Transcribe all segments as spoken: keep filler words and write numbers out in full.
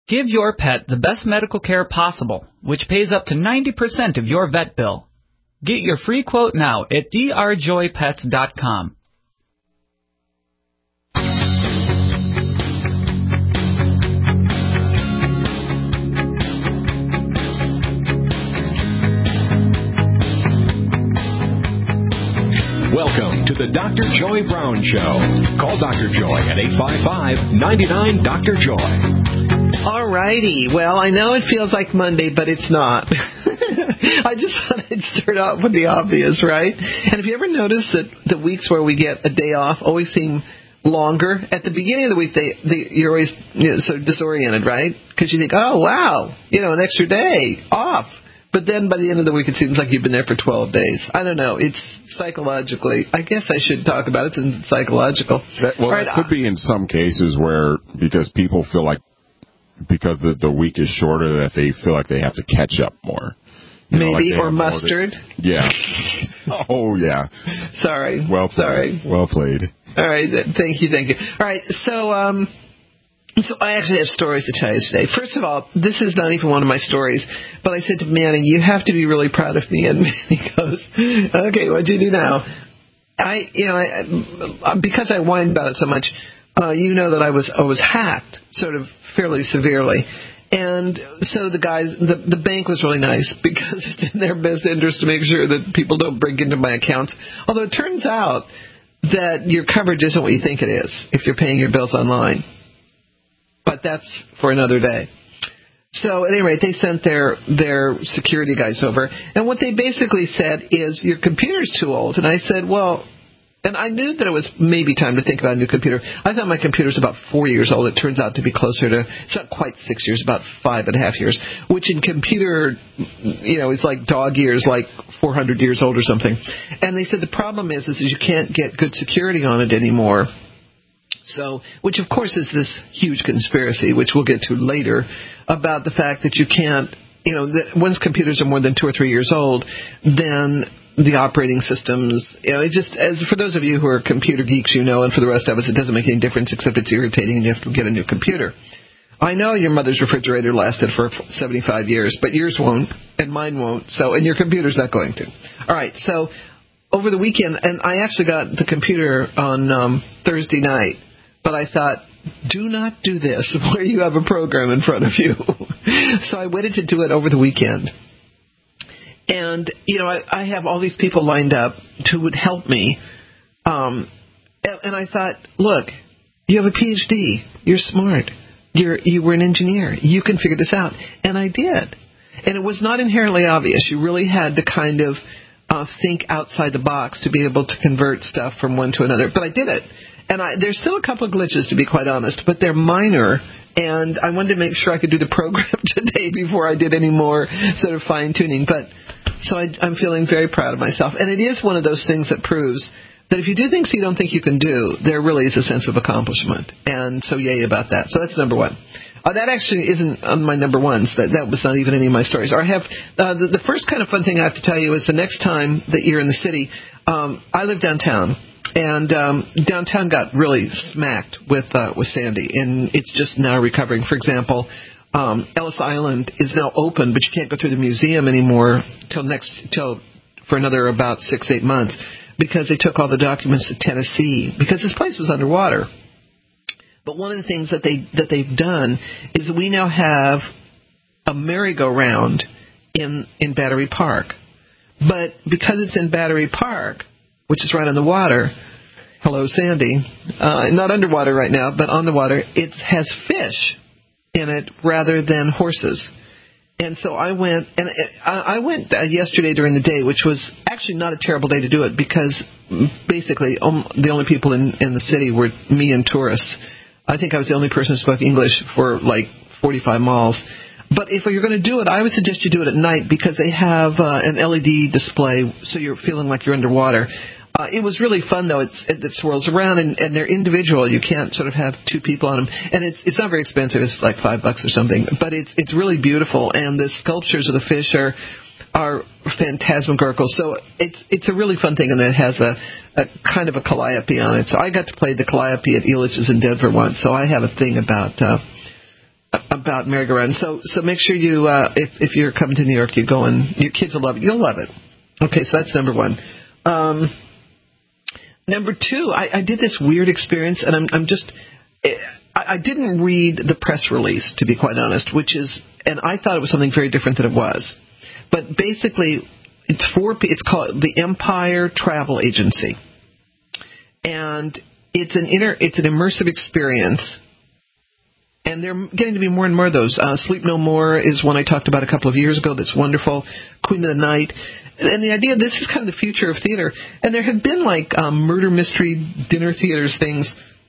Give your pet the best medical care possible, which pays up to ninety percent of your vet bill. Get your free quote now at d r joy pets dot com. Welcome to the Doctor Joy Brown Show. Call Doctor Joy at eight five five, nine nine, Doctor Joy. All righty. Well, I know it feels like Monday, but it's not. I just thought I'd start off with the obvious, right? And have you ever noticed that the weeks where we get a day off always seem longer? At the beginning of the week, they, they you're always you know, sort of disoriented, right? Because you think, oh, wow, you know, an extra day off. But then by the end of the week, it seems like you've been there for twelve days. I don't know. It's psychologically. I guess I should talk about it since it's psychological. That, well, right, that could be in some cases where, because people feel like, because the, the week is shorter, that they feel like they have to catch up more. You Maybe, know, like or mustard. To, yeah. Oh, yeah. Sorry. Well played. Sorry. Well played. All right. Thank you. Thank you. All right. So, um, so I actually have stories to tell you today. First of all, this is not even one of my stories, but I said to Manny, you have to be really proud of me. And Manny goes, okay, what'd you do now? I, you know, I, because I whined about it so much, uh, you know that I was, I was hacked sort of fairly severely. And so the guys, the, the bank was really nice because it's in their best interest to make sure that people don't break into my accounts. Although it turns out that your coverage isn't what you think it is if you're paying your bills online. But that's for another day. So at any rate, they sent their, their security guys over. And what they basically said is, your computer's too old. And I said, well, and I knew that it was maybe time to think about a new computer. I thought my computer's about four years old. It turns out to be closer to, it's not quite six years, about five and a half years, which in computer, you know, is like dog years, like four hundred years old or something. And they said the problem is, is you can't get good security on it anymore. So, which of course is this huge conspiracy, which we'll get to later, about the fact that you can't, you know, that once computers are more than two or three years old, then the operating systems, you know, it just, as for those of you who are computer geeks, you know, and for the rest of us, it doesn't make any difference except it's irritating and you have to get a new computer. I know your mother's refrigerator lasted for seventy-five years, but yours won't, and mine won't, so, and your computer's not going to. All right, so over the weekend, and I actually got the computer on um, Thursday night, but I thought, do not do this where you have a program in front of you. So I waited to do it over the weekend. And, you know, I, I have all these people lined up who would help me. Um, and, and I thought, look, you have a P H D. You're smart. You're, you were an engineer. You can figure this out. And I did. And it was not inherently obvious. You really had to kind of uh, think outside the box to be able to convert stuff from one to another. But I did it. And I, there's still a couple of glitches, to be quite honest, but they're minor, and I wanted to make sure I could do the program today before I did any more sort of fine-tuning. But so I, I'm feeling very proud of myself. And it is one of those things that proves that if you do things you don't think you can do, there really is a sense of accomplishment. And so yay about that. So that's number one. Uh, that actually isn't on my number ones. That that was not even any of my stories. Or I have uh, the, the first kind of fun thing I have to tell you is the next time that you're in the city, um, I live downtown. And um, downtown got really smacked with uh, with Sandy, and it's just now recovering. For example, um, Ellis Island is now open, but you can't go through the museum anymore till next till for another about six eight months because they took all the documents to Tennessee because this place was underwater. But one of the things that they that they've done is that we now have a merry-go-round in in Battery Park, but because it's in Battery Park, which is right on the water. Hello, Sandy. Uh, not underwater right now, but on the water. It has fish in it rather than horses. And so I went, and I went yesterday during the day, which was actually not a terrible day to do it because basically um, the only people in, in the city were me and tourists. I think I was the only person who spoke English for like forty-five miles. But if you're going to do it, I would suggest you do it at night because they have uh, an L E D display, so you're feeling like you're underwater. Uh, it was really fun, though. It's, it, it swirls around, and, and they're individual. You can't sort of have two people on them. And it's it's not very expensive. It's like five bucks or something. But it's it's really beautiful, and the sculptures of the fish are are phantasmagorical. So it's it's a really fun thing, and it has a, a kind of a calliope on it. So I got to play the calliope at Elitch's in Denver once, so I have a thing about... Uh, about merry-go-round. So, so make sure you, uh, if if you're coming to New York, you go and your kids will love it. You'll love it. Okay, so that's number one. Um, number two, I, I did this weird experience, and I'm, I'm just, I, I didn't read the press release, to be quite honest, which is, and I thought it was something very different than it was. But basically, it's for, it's called the Empire Travel Agency, and it's an inter, it's an immersive experience. And there are getting to be more and more of those. Uh, Sleep No More is one I talked about a couple of years ago that's wonderful. Queen of the Night. And the idea, this is kind of the future of theater. And there have been like um, murder mystery dinner theaters things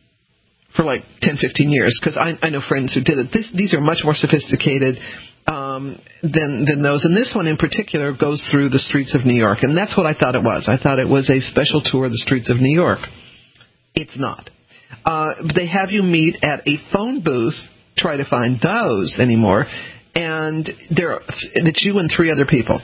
for like ten, fifteen years. Because I, I know friends who did it. This, these are much more sophisticated um, than, than those. And this one in particular goes through the streets of New York. And that's what I thought it was. I thought it was a special tour of the streets of New York. It's not. Uh, they have you meet at a phone booth, try to find those anymore, and there are, it's you and three other people.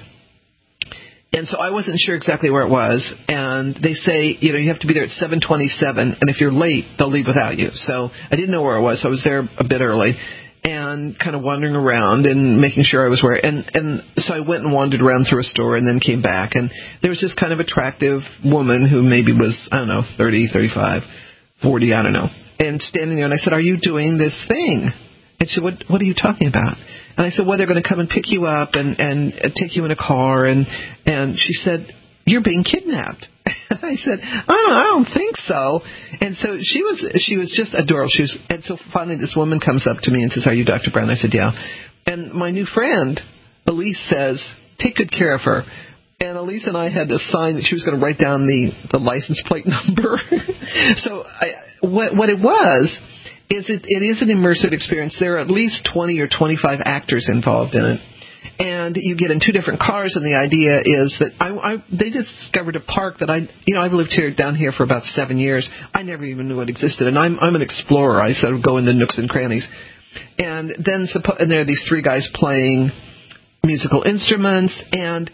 And so I wasn't sure exactly where it was, and they say, you know, you have to be there at seven twenty-seven, and if you're late, they'll leave without you. So I didn't know where it was, so I was there a bit early, and kind of wandering around and making sure I was where, and, and so I went and wandered around through a store and then came back, and there was this kind of attractive woman who maybe was, I don't know, thirty, thirty-five, forty, I don't know, and standing there, and I said, are you doing this thing? And she said, what, what are you talking about? And I said, well, they're going to come and pick you up and, and take you in a car, and, and she said, you're being kidnapped. And I said, oh, I don't think so. And so she was she was just adorable. She was, and so finally this woman comes up to me and says, are you Doctor Brown? I said, yeah. And my new friend, Elise, says, take good care of her. And Elise and I had to sign that she was going to write down the, the license plate number. So I, what, what it was is it, it is an immersive experience. There are at least twenty or twenty-five actors involved in it. And you get in two different cars, and the idea is that I, I they just discovered a park that I, you know, I've lived here down here for about seven years. I never even knew it existed, and I'm I'm an explorer. I sort of go into nooks and crannies, and then and there are these three guys playing musical instruments. And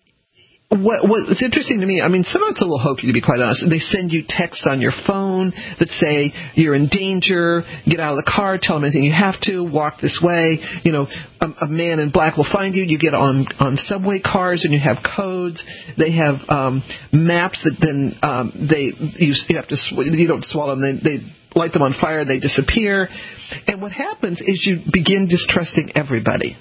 what what's interesting to me, I mean, some of it's a little hokey, to be quite honest. They send you texts on your phone that say you're in danger, get out of the car, tell them anything you have to, walk this way. You know, a, a man in black will find you. You get on on subway cars and you have codes. They have um, maps that then um, they you, you have to sw- you don't swallow them. They, they light them on fire. They disappear. And what happens is you begin distrusting everybody.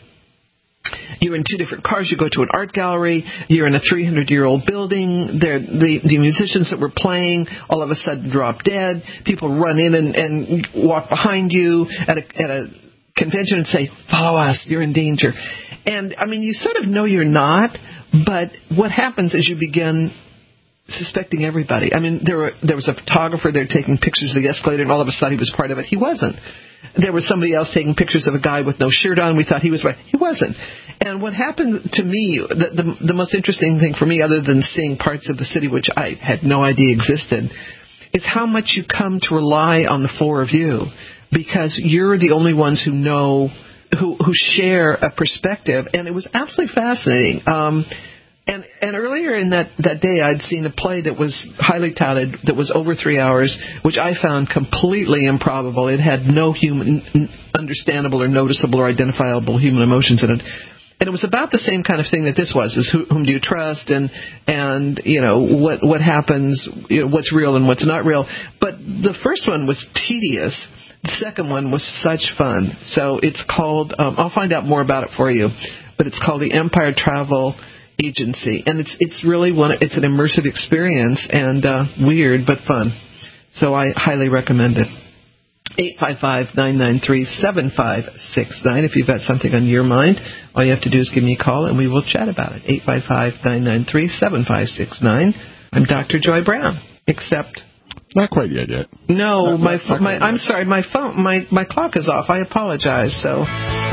You're in two different cars. You go to an art gallery. You're in a three hundred year old building. They're, the, the musicians that were playing all of a sudden drop dead. People run in and, and walk behind you at a, at a convention and say, follow us, you're in danger. And, I mean, you sort of know you're not, but what happens is you begin suspecting everybody. I mean, there were, there was a photographer there taking pictures of the escalator, and all of a sudden he was part of it. He wasn't. There was somebody else taking pictures of a guy with no shirt on. We thought he was right. He wasn't. And what happened to me, the, the, the most interesting thing for me, other than seeing parts of the city which I had no idea existed, is how much you come to rely on the four of you, because you're the only ones who know, who, who share a perspective. And it was absolutely fascinating. Um, And, and earlier in that, that day, I'd seen a play that was highly touted, that was over three hours, which I found completely improbable. It had no human, understandable or noticeable or identifiable human emotions in it. And it was about the same kind of thing that this was, is who, whom do you trust, and, and you know, what, what happens, you know, what's real and what's not real. But the first one was tedious. The second one was such fun. So it's called, um, I'll find out more about it for you, but it's called the Empire Travel Agency, and it's it's really one. It's an immersive experience, and uh, weird but fun. So I highly recommend it. eight five five, nine nine three, seven five six nine. If you've got something on your mind, all you have to do is give me a call, and we will chat about it. eight five five, nine nine three, seven five six nine. I'm Doctor Joy Brown, except. Not quite yet, yet. No, not, my, not my I'm sorry, my phone, my, my clock is off. I apologize. So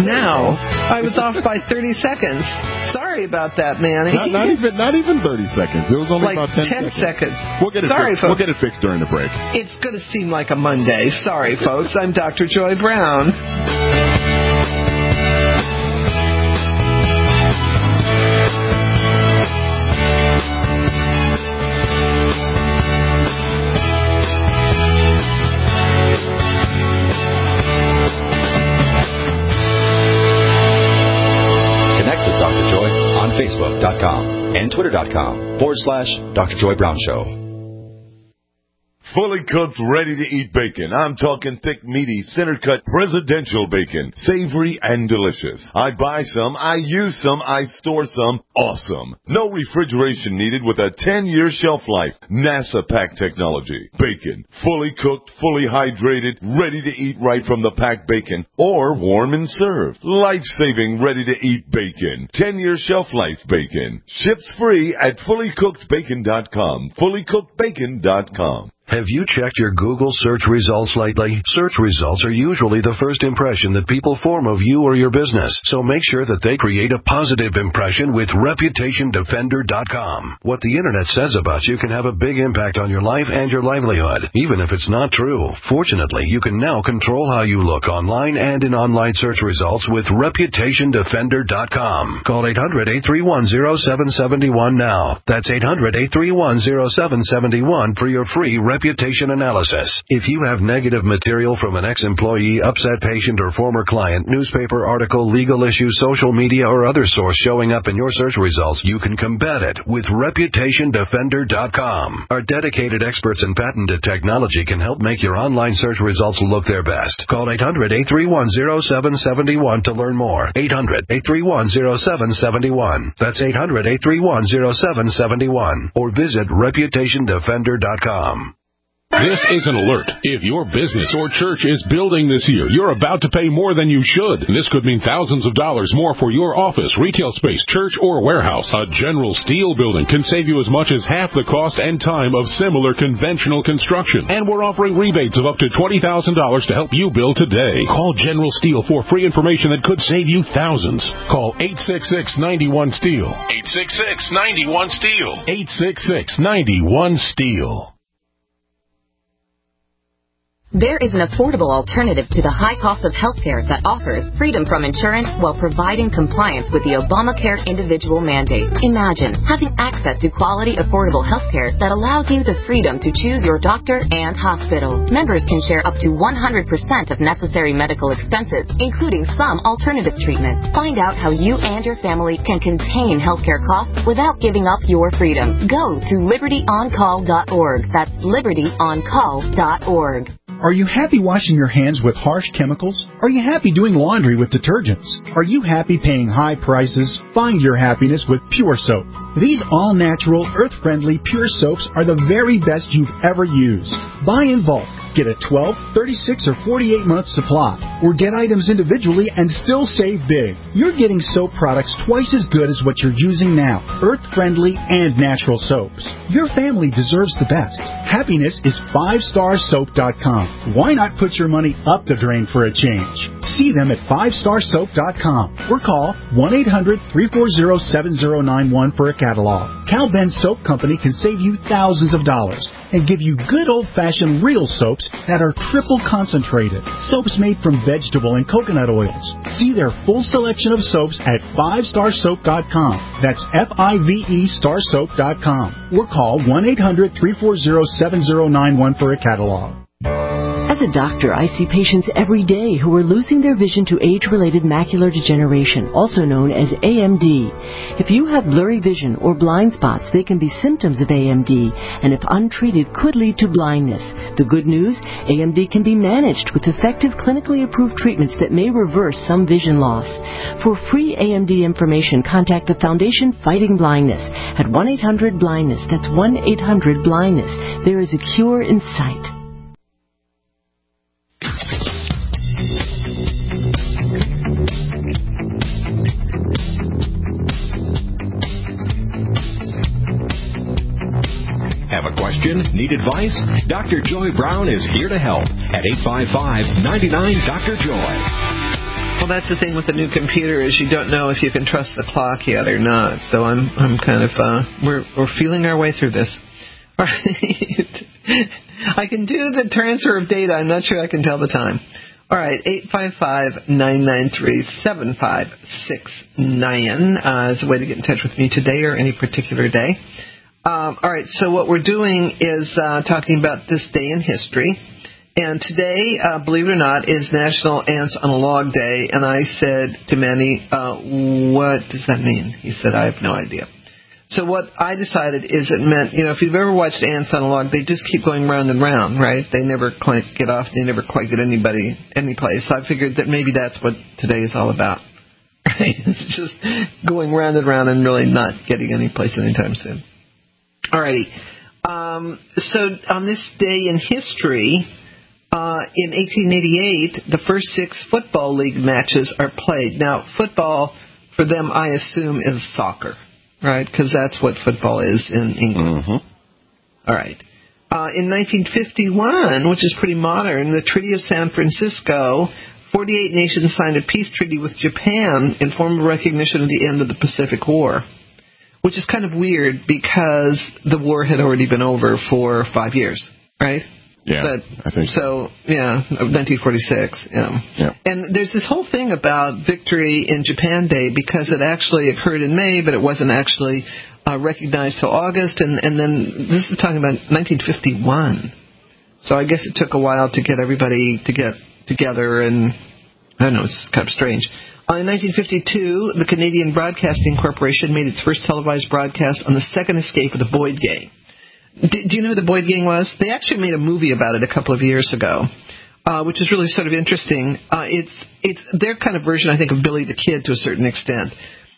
now I was off by thirty seconds. Sorry about that, Manny. Not, not even not even thirty seconds. It was only like about ten, ten seconds. seconds. We'll get it sorry, fixed. folks. We'll get it fixed during the break. It's going to seem like a Monday. Sorry, folks. I'm Doctor Joy Brown. Facebook.com and Twitter.com forward slash Doctor Joy Brown Show. Fully cooked, ready-to-eat bacon. I'm talking thick, meaty, center-cut presidential bacon. Savory and delicious. I buy some, I use some, I store some. Awesome. No refrigeration needed with a ten-year shelf life. NASA pack technology. Bacon. Fully cooked, fully hydrated, ready to eat right from the packed bacon. Or warm and served. Life-saving, ready-to-eat bacon. ten-year shelf life bacon. Ships free at fully cooked bacon dot com. fully cooked bacon dot com. Have you checked your Google search results lately? Search results are usually the first impression that people form of you or your business, so make sure that they create a positive impression with Reputation Defender dot com. What the Internet says about you can have a big impact on your life and your livelihood, even if it's not true. Fortunately, you can now control how you look online and in online search results with Reputation Defender dot com. Call eight hundred, eight three one, zero seven seven one now. That's eight hundred, eight three one, zero seven seven one for your free reputation analysis. If you have negative material from an ex-employee, upset patient, or former client, newspaper article, legal issue, social media, or other source showing up in your search results, you can combat it with Reputation Defender dot com. Our dedicated experts in patented technology can help make your online search results look their best. Call eight hundred, eight three one, zero seven seven one to learn more. eight hundred, eight three one, zero seven seven one. That's eight hundred, eight three one, zero seven seven one. Or visit Reputation Defender dot com. This is an alert. If your business or church is building this year, you're about to pay more than you should. This could mean thousands of dollars more for your office, retail space, church, or warehouse. A General Steel building can save you as much as half the cost and time of similar conventional construction. And we're offering rebates of up to twenty thousand dollars to help you build today. Call General Steel for free information that could save you thousands. Call eight six six, nine one, STEEL. eight six six, nine one, STEEL. eight six six, nine one, STEEL. There is an affordable alternative to the high cost of healthcare that offers freedom from insurance while providing compliance with the Obamacare individual mandate. Imagine having access to quality, affordable healthcare that allows you the freedom to choose your doctor and hospital. Members can share up to one hundred percent of necessary medical expenses, including some alternative treatments. Find out how you and your family can contain healthcare costs without giving up your freedom. Go to liberty on call dot org. That's liberty on call dot org. Are you happy washing your hands with harsh chemicals? Are you happy doing laundry with detergents? Are you happy paying high prices? Find your happiness with Pure Soap. These all-natural, earth-friendly Pure Soaps are the very best you've ever used. Buy in bulk. Get a twelve, thirty-six, or forty-eight month supply, or get items individually and still save big. You're getting soap products twice as good as what you're using now, earth-friendly and natural soaps. Your family deserves the best. Happiness is five star soap dot com. Why not put your money up the drain for a change? See them at five star soap dot com or call one eight hundred, three four zero, seven zero nine one for a catalog. Cal Ben Soap Company can save you thousands of dollars and give you good old-fashioned real soaps that are triple concentrated. Soaps made from vegetable and coconut oils. See their full selection of soaps at five star soap dot com. That's F I V E star soap dot com. Or call one eight hundred, three four zero, seven zero nine one for a catalog. As a doctor, I see patients every day who are losing their vision to age-related macular degeneration, also known as A M D. If you have blurry vision or blind spots, they can be symptoms of A M D, and if untreated, could lead to blindness. The good news, A M D can be managed with effective clinically approved treatments that may reverse some vision loss. For free A M D information, contact the Foundation Fighting Blindness at one eight hundred blindness. That's one eight hundred blindness. There is a cure in sight. Have a question? Need advice? Doctor Joy Brown is here to help at eight five five, nine nine, Doctor Joy. Well, that's the thing with the new computer is you don't know if you can trust the clock yet or not. So I'm I'm kind of uh, we're we're feeling our way through this. All right. I can do the transfer of data. I'm not sure I can tell the time. All right, eight five five, nine nine three, seven five six nine uh, is a way to get in touch with me today or any particular day. Um, all right, so what we're doing is uh, talking about this day in history. And today, uh, believe it or not, is National Ants on a Log Day. And I said to Manny, uh, what does that mean? He said, I have no idea. So what I decided is it meant, you know, if you've ever watched ants on a log, they just keep going round and round, right? They never quite get off. They never quite get anybody, any place. So I figured that maybe that's what today is all about, right? It's just going round and round and really not getting any place anytime soon. All righty. Um, so on this day in history, uh, in eighteen eighty-eight, the first six football league matches are played. Now, football, for them, I assume, is soccer. Right, because that's what football is in England. Mm-hmm. All right. Uh, in nineteen fifty-one, which is pretty modern, the Treaty of San Francisco, forty-eight nations signed a peace treaty with Japan in formal recognition of the end of the Pacific War, which is kind of weird because the war had already been over for five years, right? Yeah, but, I think so. So, yeah, nineteen forty-six. Yeah. yeah. And there's this whole thing about Victory in Japan Day because it actually occurred in May, but it wasn't actually uh, recognized till August. And, and then this is talking about nineteen fifty-one. So I guess it took a while to get everybody to get together, and I don't know, it's kind of strange. Uh, in nineteen fifty-two, the Canadian Broadcasting Corporation made its first televised broadcast on the second escape of the Boyd Gang. Do, do you know who the Boyd Gang was? They actually made a movie about it a couple of years ago, uh, which is really sort of interesting. Uh, it's it's their kind of version, I think, of Billy the Kid to a certain extent.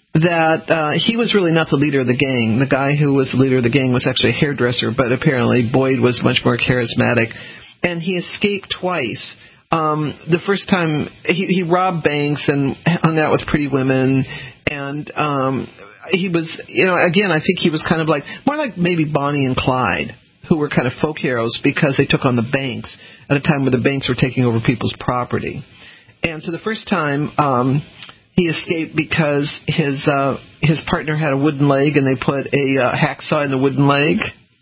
That uh, he was really not the leader of the gang. The guy who was the leader of the gang was actually a hairdresser, but apparently Boyd was much more charismatic. And he escaped twice. Um, the first time, he, he robbed banks and hung out with pretty women, and um, he was, you know, again, I think he was kind of like, more like maybe Bonnie and Clyde, who were kind of folk heroes because they took on the banks at a time where the banks were taking over people's property. And so the first time, um, he escaped because his uh, his partner had a wooden leg, and they put a uh, hacksaw in the wooden leg.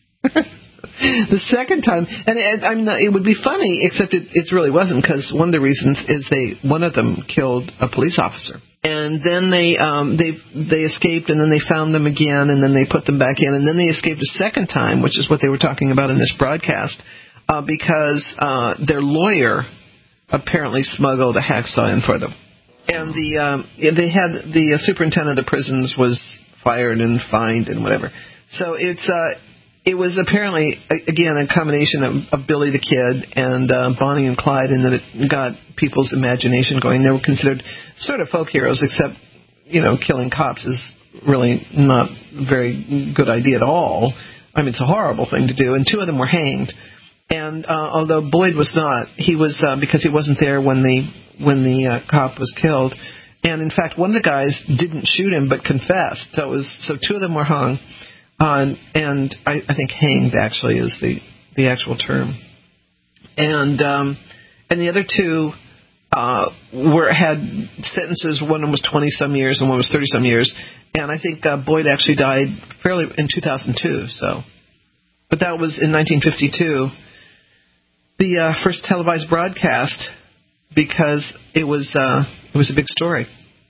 The second time, and it, I mean, it would be funny, except it, it really wasn't, because one of the reasons is they one of them killed a police officer, and then they um, they they escaped, and then they found them again, and then they put them back in, and then they escaped a second time, which is what they were talking about in this broadcast, uh, because uh, their lawyer apparently smuggled a hacksaw in for them, and the um, they had the uh, superintendent of the prisons was fired and fined and whatever. So it's. Uh, It was apparently, again, a combination of, of Billy the Kid and uh, Bonnie and Clyde, in that it got people's imagination going. They were considered sort of folk heroes, except, you know, killing cops is really not a very good idea at all. I mean, it's a horrible thing to do. And two of them were hanged. And uh, although Boyd was not, he was, uh, because he wasn't there when the when the uh, cop was killed. And, in fact, one of the guys didn't shoot him but confessed. So it was so two of them were hung. Uh, and I, I think hanged actually is the, the actual term, and um, and the other two uh, were had sentences. One of them was twenty some years, and one was thirty some years. And I think uh, Boyd actually died fairly in two thousand two. So, but that was in nineteen fifty-two, the uh, first televised broadcast, because it was uh, it was a big story.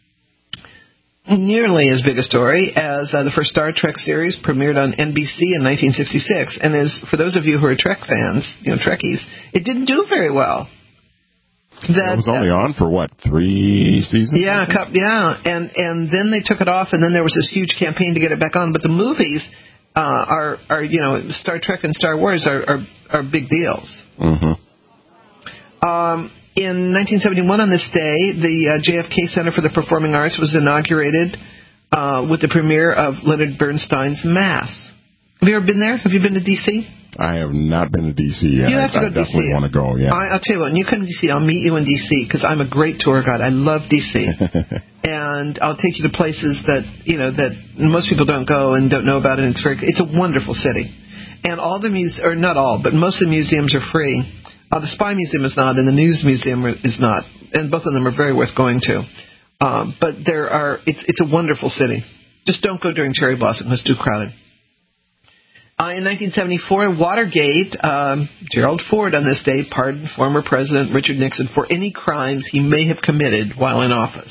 Nearly as big a story as uh, the first Star Trek series premiered on N B C in nineteen sixty-six. And as for those of you who are Trek fans, you know, Trekkies, it didn't do very well. That, it was only on for, what, three seasons? Yeah, cup, yeah. And and then they took it off, and then there was this huge campaign to get it back on. But the movies uh, are, are, you know, Star Trek and Star Wars are, are, are big deals. Mm-hmm. Um... In nineteen seventy-one, on this day, the uh, J F K Center for the Performing Arts was inaugurated uh, with the premiere of Leonard Bernstein's Mass. Have you ever been there? Have you been to D C? I have not been to D C yet. You have to I, go I to definitely D C. want to go, yeah. I, I'll tell you what, when you come to D C, I'll meet you in D C, because I'm a great tour guide. I love D C. And I'll take you to places that, you know, that most people don't go and don't know about, and it's very, it's a wonderful city. And all the muse, or not all, but most of the museums are free. Uh, the Spy Museum is not, and the News Museum is not, and both of them are very worth going to. Um, but there are, it's it's a wonderful city. Just don't go during cherry blossom; it's too crowded. Uh, in nineteen seventy-four, Watergate, um, Gerald Ford on this day pardoned former President Richard Nixon for any crimes he may have committed while in office.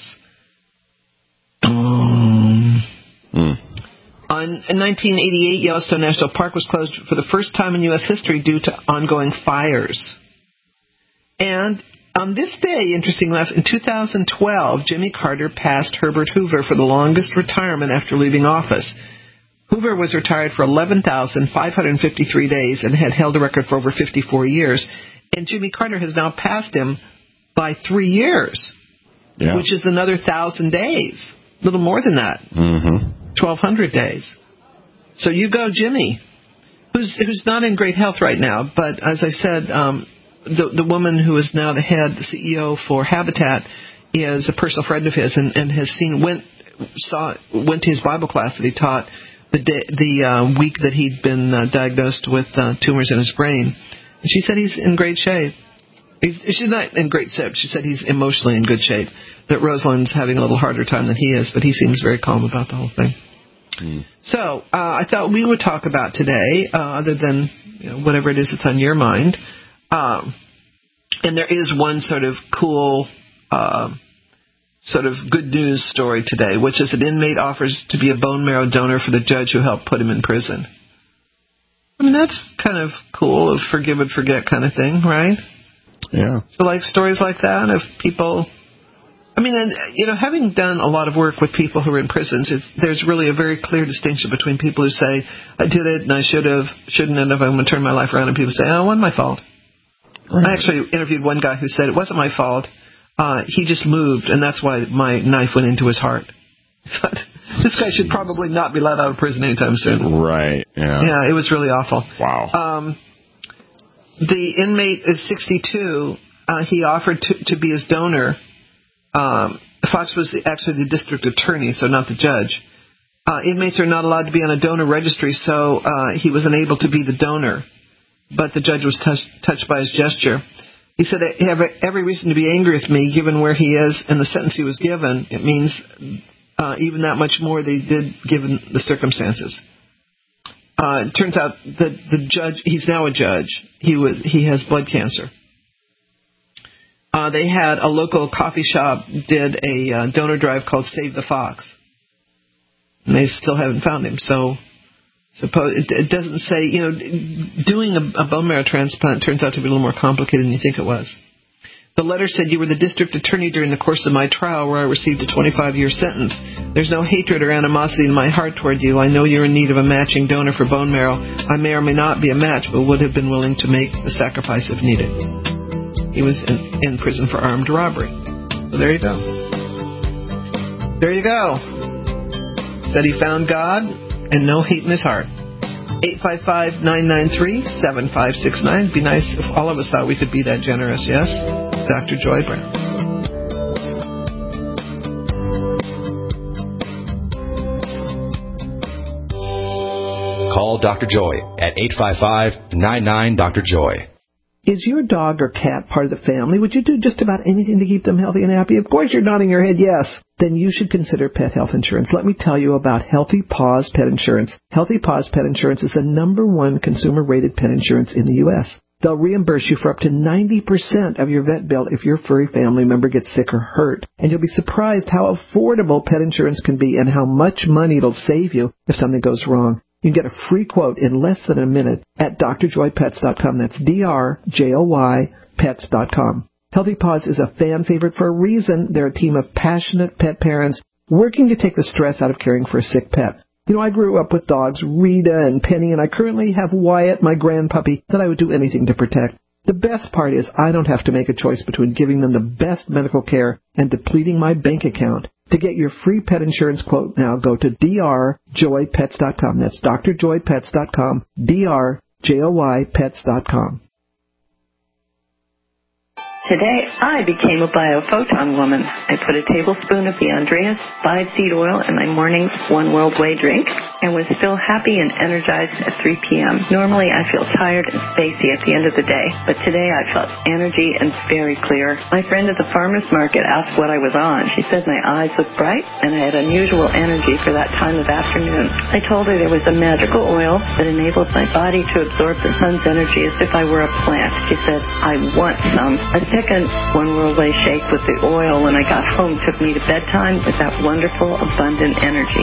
Um, mm. On, in nineteen eighty-eight, Yellowstone National Park was closed for the first time in U S history due to ongoing fires. And on this day, interesting enough, in two thousand twelve, Jimmy Carter passed Herbert Hoover for the longest retirement after leaving office. Hoover was retired for eleven thousand five hundred fifty-three days and had held a record for over fifty-four years. And Jimmy Carter has now passed him by three years, yeah. which is another one thousand days, a little more than that, mm-hmm. twelve hundred days. So you go, Jimmy, who's who's not in great health right now. But as I said, um, the the woman who is now the head, the C E O for Habitat, is a personal friend of his and, and has seen went saw went to his Bible class that he taught the day, the uh, week that he'd been uh, diagnosed with uh, tumors in his brain. And she said he's in great shape. He's, she's not in great shape. She said he's emotionally in good shape. That Rosalind's having a little harder time than he is, but he seems very calm about the whole thing. Mm. So uh, I thought we would talk about today, uh, other than you know, whatever it is that's on your mind. Um, and there is one sort of cool, uh, sort of good news story today, which is an inmate offers to be a bone marrow donor for the judge who helped put him in prison. I mean, that's kind of cool, of forgive and forget kind of thing, right? Yeah. So like stories like that of people, I mean, and, you know, having done a lot of work with people who are in prisons, it's, there's really a very clear distinction between people who say, I did it and I should have, shouldn't have, I'm going to turn my life around, and people say, oh, it wasn't my fault. Right. I actually interviewed one guy who said, it wasn't my fault. Uh, he just moved, and that's why my knife went into his heart. But this guy should probably not be let out of prison anytime soon. Right, yeah. Yeah, it was really awful. Wow. Um, the inmate is sixty-two. Uh, he offered to, to be his donor. Um, Fox was the, actually the district attorney, so not the judge. Uh, inmates are not allowed to be on a donor registry, so uh, he was unable to be the donor. But the judge was touched, touched by his gesture. He said, I have every reason to be angry with me, given where he is and the sentence he was given. It means uh, even that much more they did, given the circumstances. Uh, it turns out that the judge, he's now a judge. He was, he has blood cancer. Uh, they had a local coffee shop did a uh, donor drive called Save the Fox. And they still haven't found him. So suppose it, it doesn't say, you know, doing a, a bone marrow transplant turns out to be a little more complicated than you think it was. The letter said, you were the district attorney during the course of my trial where I received a twenty-five year sentence. There's no hatred or animosity in my heart toward you. I know you're in need of a matching donor for bone marrow. I may or may not be a match, but would have been willing to make the sacrifice if needed. He was in, in prison for armed robbery. So there you go. There you go. Said he found God and no hate in his heart. eight five five, nine nine three, seven five six nine. It'd be nice if all of us thought we could be that generous, yes? Doctor Joy Brown. Call Doctor Joy at eight five five, nine nine, Doctor Joy. Is your dog or cat part of the family? Would you do just about anything to keep them healthy and happy? Of course you're nodding your head yes. Then you should consider pet health insurance. Let me tell you about Healthy Paws Pet Insurance. Healthy Paws Pet Insurance is the number one consumer-rated pet insurance in the U S They'll reimburse you for up to ninety percent of your vet bill if your furry family member gets sick or hurt. And you'll be surprised how affordable pet insurance can be and how much money it'll save you if something goes wrong. You can get a free quote in less than a minute at D R joy pets dot com. That's D R J O Y pets dot com. Healthy Paws is a fan favorite for a reason. They're a team of passionate pet parents working to take the stress out of caring for a sick pet. You know, I grew up with dogs, Rita and Penny, and I currently have Wyatt, my grandpuppy, that I would do anything to protect. The best part is I don't have to make a choice between giving them the best medical care and depleting my bank account. To get your free pet insurance quote now, go to D R joy pets dot com. That's D R joy pets dot com, D R J O Y pets dot com. Today, I became a biophoton woman. I put a tablespoon of the Andreas five-seed oil in my morning One World Way drink and was still happy and energized at three p.m. Normally, I feel tired and spacey at the end of the day, but today I felt energy and very clear. My friend at the farmer's market asked what I was on. She said my eyes looked bright and I had unusual energy for that time of afternoon. I told her there was a magical oil that enabled my body to absorb the sun's energy as if I were a plant. She said, I want some. I second One World Way shake with the oil when I got home took me to bedtime with that wonderful, abundant energy.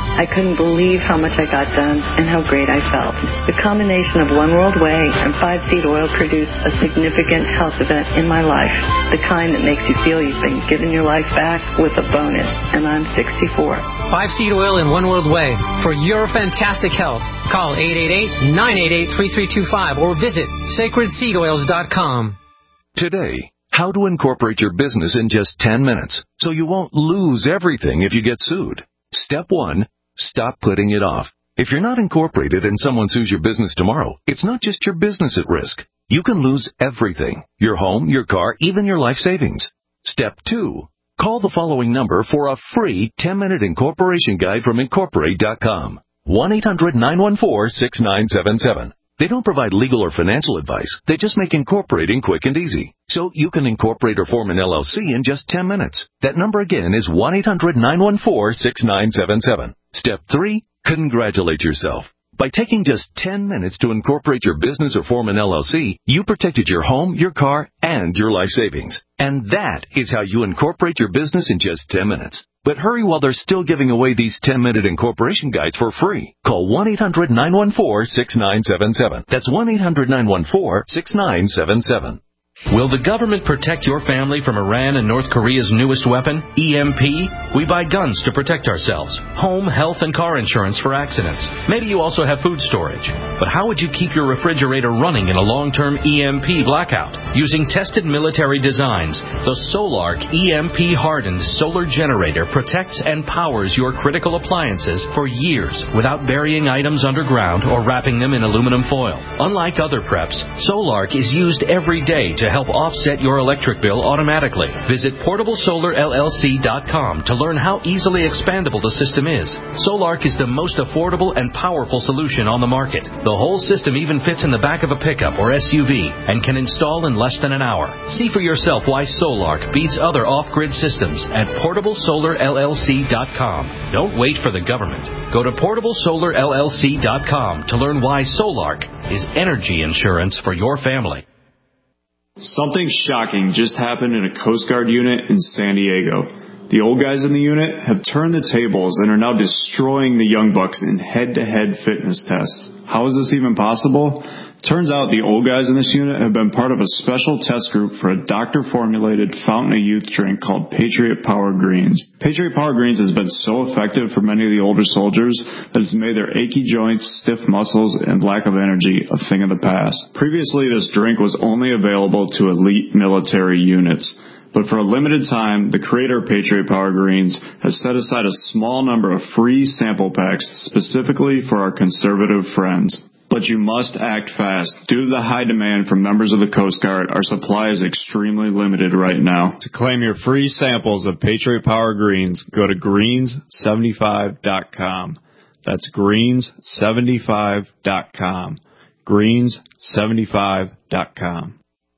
I couldn't believe how much I got done and how great I felt. The combination of One World Way and five seed Oil produced a significant health event in my life, the kind that makes you feel you've been given your life back with a bonus, and I'm sixty-four. five seed Oil and One World Way. For your fantastic health, call eight eight eight, nine eight eight, three three two five or visit sacred seed oils dot com. Today, how to incorporate your business in just ten minutes so you won't lose everything if you get sued. Step one, stop putting it off. If you're not incorporated and someone sues your business tomorrow, it's not just your business at risk. You can lose everything, your home, your car, even your life savings. Step two, call the following number for a free ten-minute incorporation guide from incorporate dot com. one eight hundred, nine one four, six nine seven seven. They don't provide legal or financial advice. They just make incorporating quick and easy. So you can incorporate or form an L L C in just ten minutes. That number again is one eight hundred, nine one four, six nine seven seven. Step three, congratulate yourself. By taking just ten minutes to incorporate your business or form an L L C, you protected your home, your car, and your life savings. And that is how you incorporate your business in just ten minutes. But hurry while they're still giving away these ten-minute incorporation guides for free. Call one eight hundred, nine one four, six nine seven seven. That's one eight hundred, nine one four, six nine seven seven. Will the government protect your family from Iran and North Korea's newest weapon, E M P? We buy guns to protect ourselves, home, health, and car insurance for accidents. Maybe you also have food storage. But how would you keep your refrigerator running in a long-term E M P blackout? Using tested military designs, the Solark E M P-hardened solar generator protects and powers your critical appliances for years without burying items underground or wrapping them in aluminum foil. Unlike other preps, Solark is used every day to help offset your electric bill automatically. Visit portable solar L L C dot com to learn how easily expandable the system is. Solark is the most affordable and powerful solution on the market. The whole system even fits in the back of a pickup or S U V and can install in less than an hour. See for yourself why Solark beats other off-grid systems at portable solar L L C dot com. Don't wait for the government. Go to portable solar L L C dot com to learn why Solark is energy insurance for your family. Something shocking just happened in a Coast Guard unit in San Diego. The old guys in the unit have turned the tables and are now destroying the young bucks in head-to-head fitness tests. How is this even possible? Turns out the old guys in this unit have been part of a special test group for a doctor-formulated fountain of youth drink called Patriot Power Greens. Patriot Power Greens has been so effective for many of the older soldiers that it's made their achy joints, stiff muscles, and lack of energy a thing of the past. Previously, this drink was only available to elite military units. But for a limited time, the creator of Patriot Power Greens has set aside a small number of free sample packs specifically for our conservative friends. But you must act fast. Due to the high demand from members of the Coast Guard, our supply is extremely limited right now. To claim your free samples of Patriot Power Greens, go to greens seventy-five dot com. That's greens seventy-five dot com. greens seventy-five dot com.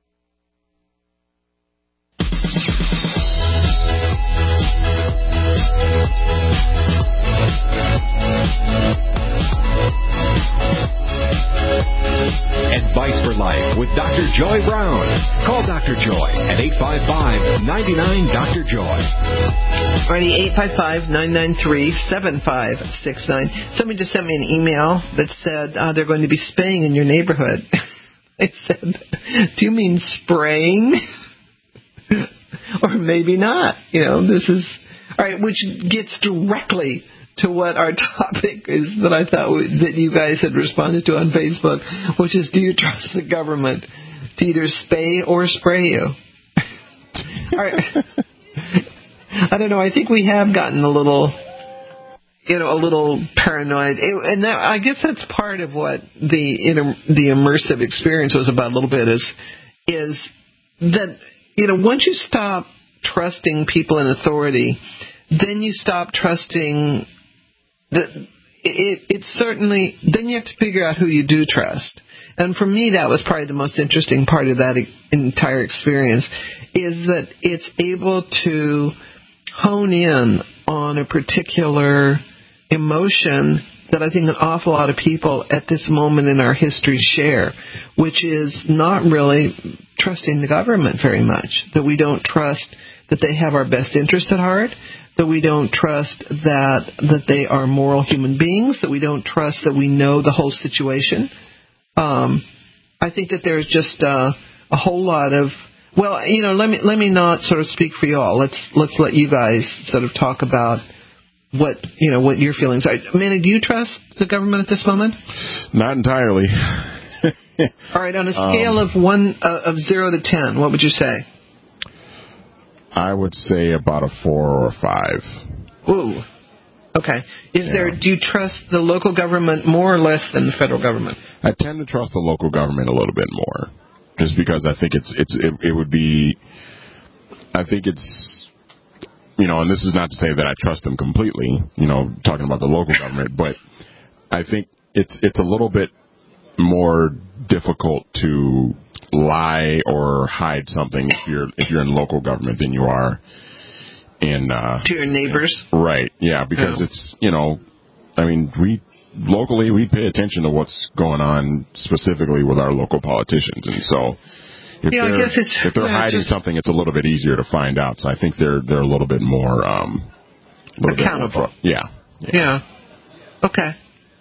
Advice for Life with Doctor Joy Brown. Call Doctor Joy at eight five five, nine nine, Doctor Joy. Alrighty, eight five five, nine nine three, seven five six nine. Somebody just sent me an email that said uh, they're going to be spaying in your neighborhood. I said, do you mean spraying? Or maybe not. You know, this is... All right, which gets directly to what our topic is that I thought we, that you guys had responded to on Facebook, which is, do you trust the government to either spay or spray you? All right. I don't know. I think we have gotten a little, you know, a little paranoid, it, and that, I guess that's part of what the inter, the immersive experience was about a little bit. Is is that, you know, once you stop trusting people in authority, then you stop trusting. That it, it certainly, then you have to figure out who you do trust. And for me, that was probably the most interesting part of that entire experience, is that it's able to hone in on a particular emotion that I think an awful lot of people at this moment in our history share, which is not really trusting the government very much, that we don't trust that they have our best interest at heart, that we don't trust that that they are moral human beings, that we don't trust that we know the whole situation. Um, I think that there's just uh, a whole lot of, well, you know, let me let me not sort of speak for you all. Let's let's let you guys sort of talk about what you know what your feelings are. Manny, do you trust the government at this moment? Not entirely. All right, on a scale um, of one uh, of zero to ten, what would you say? I would say about a four or a five. Ooh. Okay. Is yeah. there? Do you trust the local government more or less than the federal government? I tend to trust the local government a little bit more, just because I think it's it's it, it would be. I think it's, you know, and this is not to say that I trust them completely. You know, talking about the local government, but I think it's it's a little bit more difficult to lie or hide something if you're if you're in local government than you are in uh to your neighbors. Right, yeah, because yeah. it's, you know, I mean, we locally we pay attention to what's going on specifically with our local politicians, and so if yeah, they're, I guess it's, if they're yeah, hiding just, something, it's a little bit easier to find out. So I think they're they're a little bit more um a little accountable. Bit more, yeah, yeah. Yeah. Okay.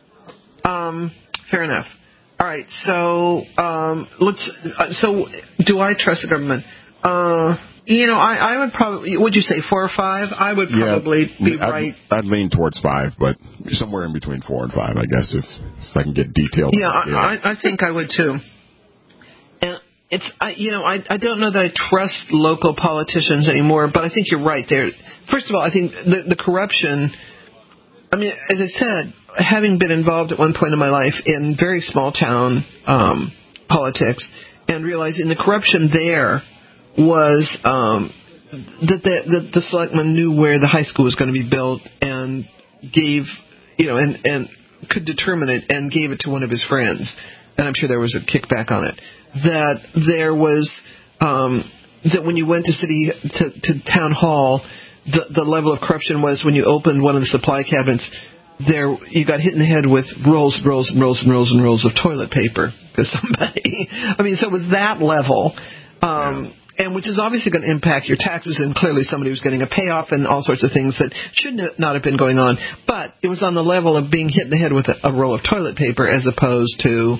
Um. Fair enough. All right, so um, let's. Uh, so, do I trust the government? Uh, you know, I, I would probably. Would you say four or five? I would probably yeah, be I'd, right. I'd lean towards five, but somewhere in between four and five, I guess, if, if I can get detailed. Yeah, I, I, I think I would too. And it's, I, you know, I, I don't know that I trust local politicians anymore, but I think you're right there. First of all, I think the the corruption. I mean, as I said, having been involved at one point in my life in very small town um, politics, and realizing the corruption there was um, that the, the, the selectman knew where the high school was going to be built and gave, you know, and, and could determine it and gave it to one of his friends. And I'm sure there was a kickback on it. That there was, um, that when you went to city, to, to town hall, The, the level of corruption was when you opened one of the supply cabinets, there you got hit in the head with rolls, rolls, and rolls, and rolls, and rolls of toilet paper because somebody. I mean, so it was that level, um, yeah. and which is obviously going to impact your taxes. And clearly, somebody was getting a payoff and all sorts of things that should not have been going on. But it was on the level of being hit in the head with a, a roll of toilet paper, as opposed to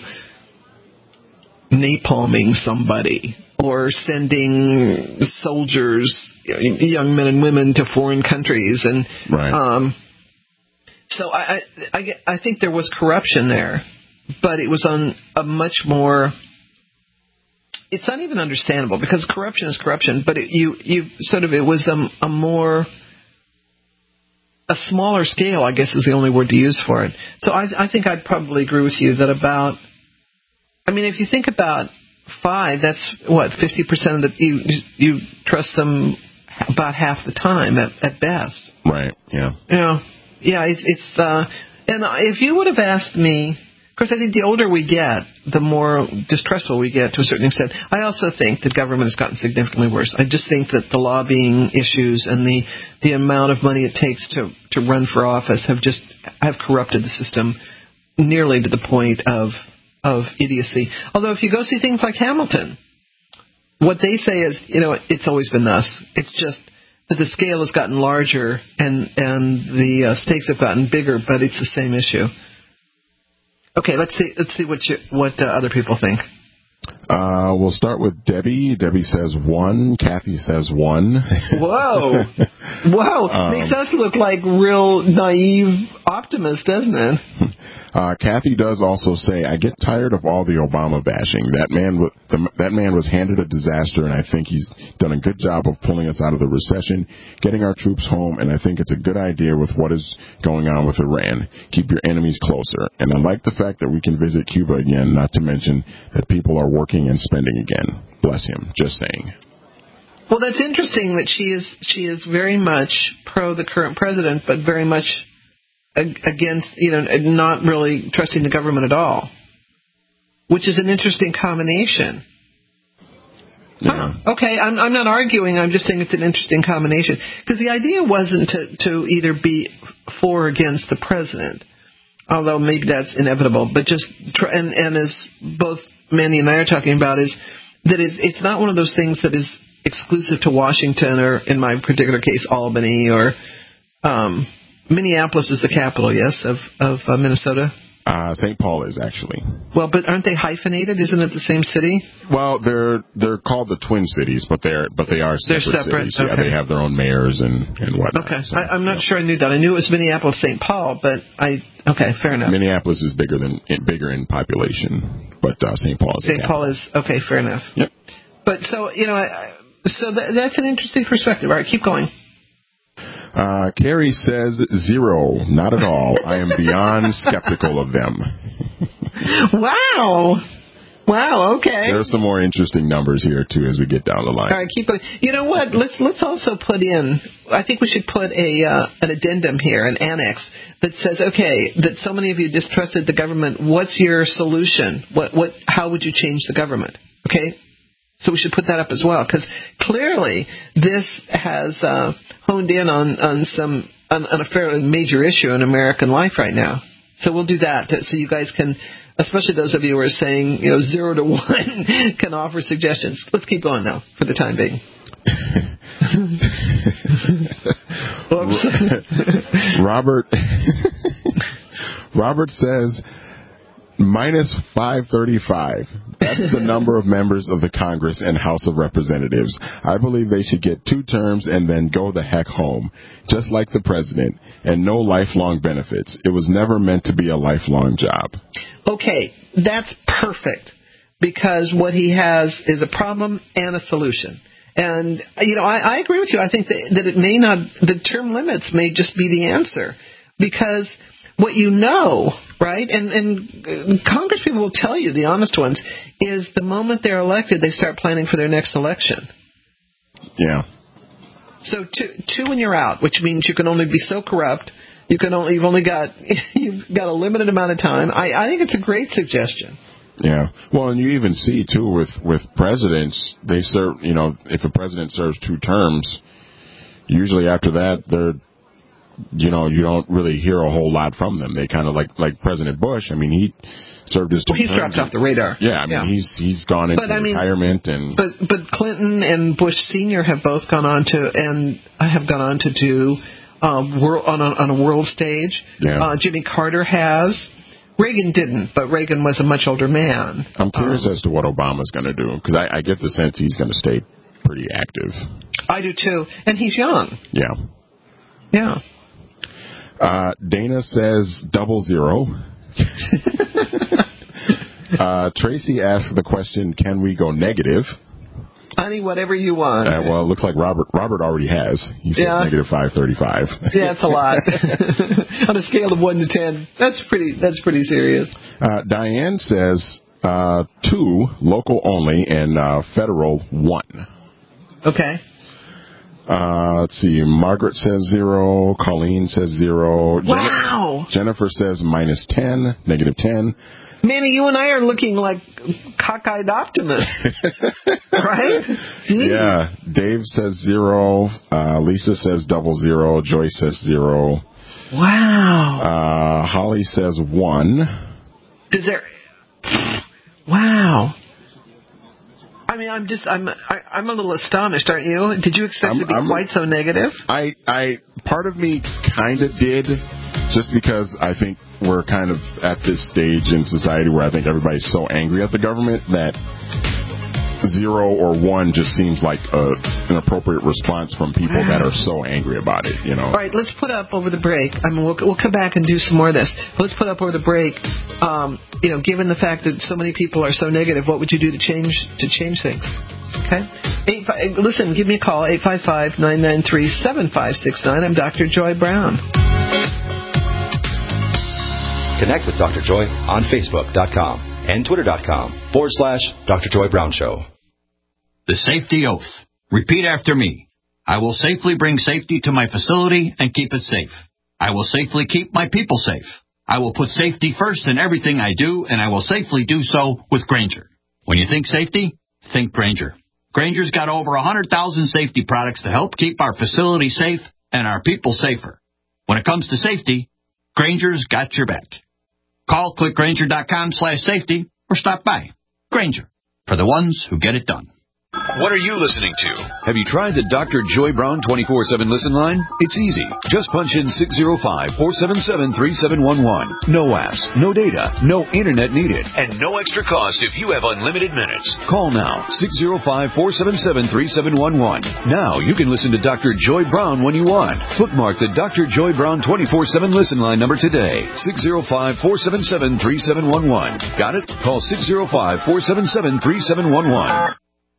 napalming somebody or sending soldiers, young men and women, to foreign countries. And right. um, so I, I, I think there was corruption there, but it was on a much more, it's not even understandable, because corruption is corruption, but it, you, you sort of, it was a, a more, a smaller scale, I guess is the only word to use for it. So I, I think I'd probably agree with you that about, I mean, if you think about five, that's what, fifty percent of the, you you trust them about half the time at, at best. Right, yeah. You know, yeah, it's, it's uh, and if you would have asked me, of course, I think the older we get, the more distrustful we get to a certain extent. I also think that government has gotten significantly worse. I just think that the lobbying issues and the, the amount of money it takes to, to run for office have just, have corrupted the system nearly to the point of, of idiocy. Although if you go see things like Hamilton, what they say is, you know, it's always been thus. It's just that the scale has gotten larger and and the uh, stakes have gotten bigger, but it's the same issue. Okay, let's see. Let's see what you, what uh, other people think. Uh, we'll start with Debbie. Debbie says one. Kathy says one. Whoa, whoa! um, Makes us look like real naive optimists, doesn't it? Uh, Kathy does also say, I get tired of all the Obama bashing. That man, w- the, that man was handed a disaster, and I think he's done a good job of pulling us out of the recession, getting our troops home, and I think it's a good idea with what is going on with Iran. Keep your enemies closer. And I like the fact that we can visit Cuba again, not to mention that people are working and spending again. Bless him. Just saying. Well, that's interesting that she is she is very much pro the current president, but very much against, you know, not really trusting the government at all, which is an interesting combination. Yeah. Huh. Okay, I'm, I'm not arguing. I'm just saying it's an interesting combination, because the idea wasn't to, to either be for or against the president, although maybe that's inevitable, but just try, and, and as both Manny and I are talking about, is that it's, it's not one of those things that is exclusive to Washington or, in my particular case, Albany or Um, Minneapolis is the capital, yes, of, of uh, Minnesota? Uh, Saint Paul is actually. Well, but aren't they hyphenated? Isn't it the same city? Well, they're they're called the Twin Cities, but they're but they are separate, they're separate. cities. Yeah, okay. they have their own mayors and, and whatnot. Okay, so, I, I'm not yeah. sure I knew that. I knew it was Minneapolis, Saint Paul, but I okay, fair enough. Minneapolis is bigger than bigger in population, but uh, Saint Paul is. Saint Paul is okay, fair enough. Yep. But so you know, I, so that, that's an interesting perspective. All right, keep going. Uh, Carrie says zero, not at all. I am beyond skeptical of them. Wow. Wow, okay. There are some more interesting numbers here, too, as we get down the line. All right, keep going. You know what? Let's let's also put in, I think we should put a uh, an addendum here, an annex, that says, okay, that so many of you distrusted the government. What's your solution? What what? How would you change the government? Okay? So we should put that up as well, because clearly this has uh, honed in on, on some on, on a fairly major issue in American life right now. So we'll do that, to, so you guys can, especially those of you who are saying, you know, zero to one, can offer suggestions. Let's keep going, though, for the time being. Robert Robert says minus five thirty-five. That's the number of members of the Congress and House of Representatives. I believe they should get two terms and then go the heck home, just like the president, and no lifelong benefits. It was never meant to be a lifelong job. Okay, that's perfect, because what he has is a problem and a solution. And, you know, I, I agree with you. I think that, that it may not, the term limits may just be the answer, because what you know, right, and, and Congress people will tell you, the honest ones, is the moment they're elected, they start planning for their next election. Yeah. So two, two when you're out, which means you can only be so corrupt. You can only, you've only got, you've got a limited amount of time. I, I think it's a great suggestion. Yeah. Well, and you even see, too, with, with presidents, they serve, you know, if a president serves two terms, usually after that, they're, you know, you don't really hear a whole lot from them. They kind of like, like President Bush. I mean, he served his two well, he's terms. dropped off the radar. Yeah, I mean, yeah. he's he's gone into but, I mean, retirement and. But but Clinton and Bush Senior have both gone on to and have gone on to do um, world on a, on a world stage. Yeah. Uh, Jimmy Carter has. Reagan didn't, but Reagan was a much older man. I'm curious um, as to what Obama's going to do, because I, I get the sense he's going to stay pretty active. I do too, and he's young. Yeah. Yeah. Uh, Dana says double zero. uh, Tracy asked the question, can we go negative? Honey, whatever you want. Uh, well, it looks like Robert Robert already has. He said yeah. negative five thirty-five. Yeah, that's a lot. On a scale of one to ten, that's pretty. That's pretty serious. Uh, Diane says uh, two, local only, and uh, federal one. Okay. Uh, let's see. Margaret says zero. Colleen says zero. Wow. Jen- Jennifer says minus ten, negative ten. Manny, you and I are looking like cockeyed optimists, right? Jeez. Yeah. Dave says zero. Uh, Lisa says double zero. Joyce says zero. Wow. Uh, Holly says one. Is there? Wow. I mean, I'm just, I'm, I, I'm a little astonished, aren't you? Did you expect I'm, to be I'm, quite so negative? I, I, part of me kind of did, just because I think we're kind of at this stage in society where I think everybody's so angry at the government that zero or one just seems like a, an appropriate response from people that are so angry about it, you know. All right, let's put up over the break. I mean, we'll, we'll come back and do some more of this. Let's put up over the break. Um, you know, given the fact that so many people are so negative, what would you do to change to change things? Okay. Eight, five, listen, give me a call eight five five, nine nine three, seven five six nine. I'm Doctor Joy Brown. Connect with Doctor Joy on Facebook dot com and Twitter dot com forward slash Doctor Joy Brown Show. The safety oath. Repeat after me. I will safely bring safety to my facility and keep it safe. I will safely keep my people safe. I will put safety first in everything I do, and I will safely do so with Grainger. When you think safety, think Grainger. Grainger's got over one hundred thousand safety products to help keep our facility safe and our people safer. When it comes to safety, Grainger's got your back. Call click Grainger dot com slash safety or stop by. Grainger, for the ones who get it done. What are you listening to? Have you tried the Doctor Joy Brown twenty-four seven listen line? It's easy. Just punch in six zero five, four seven seven, three seven one one. No apps, no data, no internet needed, and no extra cost if you have unlimited minutes. Call now, six zero five, four seven seven, three seven one one. Now you can listen to Doctor Joy Brown when you want. Bookmark the Doctor Joy Brown twenty-four seven listen line number today. six zero five, four seven seven, three seven one one. Got it? Call six zero five, four seven seven, three seven one one.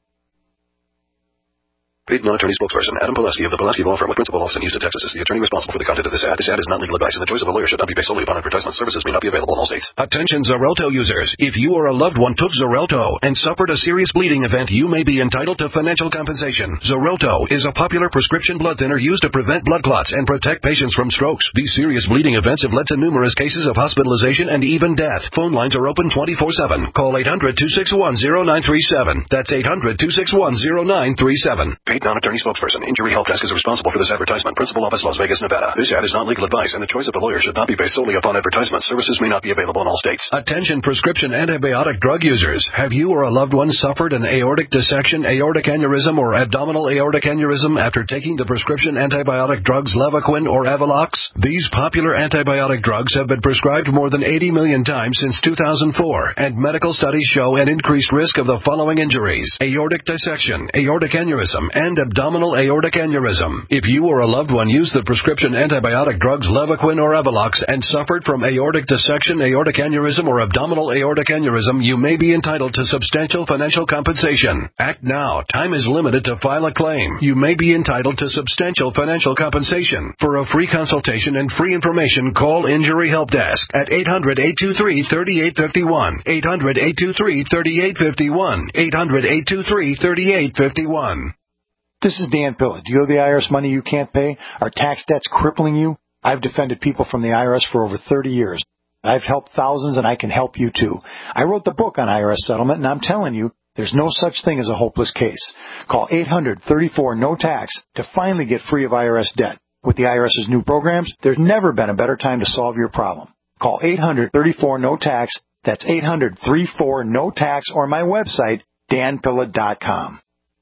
Paid non-attorney spokesperson Adam Pileski of the Pileski Law Firm with principal office in Houston, Texas is the attorney responsible for the content of this ad. This ad is not legal advice, and the choice of a lawyer should not be based solely upon advertisement. Services may not be available in all states. Attention Xarelto users. If you or a loved one took Xarelto and suffered a serious bleeding event, you may be entitled to financial compensation. Xarelto is a popular prescription blood thinner used to prevent blood clots and protect patients from strokes. These serious bleeding events have led to numerous cases of hospitalization and even death. Phone lines are open twenty-four seven. Call eight hundred, two six one, zero nine three seven. That's eight hundred, two six one, zero nine three seven. Paid non-attorney spokesperson. Injury Help Desk is responsible for this advertisement. Principal office, Las Vegas, Nevada. This ad is not legal advice, and the choice of the lawyer should not be based solely upon advertisement. Services may not be available in all states. Attention prescription antibiotic drug users. Have you or a loved one suffered an aortic dissection, aortic aneurysm, or abdominal aortic aneurysm after taking the prescription antibiotic drugs Levaquin or Avelox? These popular antibiotic drugs have been prescribed more than eighty million times since two thousand four, and medical studies show an increased risk of the following injuries: aortic dissection, aortic aneurysm, and abdominal aortic aneurysm. If you or a loved one used the prescription antibiotic drugs Levaquin or Avelox and suffered from aortic dissection, aortic aneurysm, or abdominal aortic aneurysm, you may be entitled to substantial financial compensation. Act now. Time is limited to file a claim. You may be entitled to substantial financial compensation. For a free consultation and free information, call Injury Help Desk at eight hundred, eight two three, three eight five one. eight hundred, eight two three, three eight five one. eight hundred, eight two three, three eight five one. This is Dan Pilla. Do you owe the I R S money you can't pay? Are tax debts crippling you? I've defended people from the I R S for over thirty years. I've helped thousands, and I can help you too. I wrote the book on I R S settlement, and I'm telling you, there's no such thing as a hopeless case. Call eight hundred, thirty-four, no tax to finally get free of I R S debt. With the IRS's new programs, there's never been a better time to solve your problem. Call eight hundred, thirty-four, no tax. That's eight hundred, thirty-four, no tax, or my website, dan pilla dot com.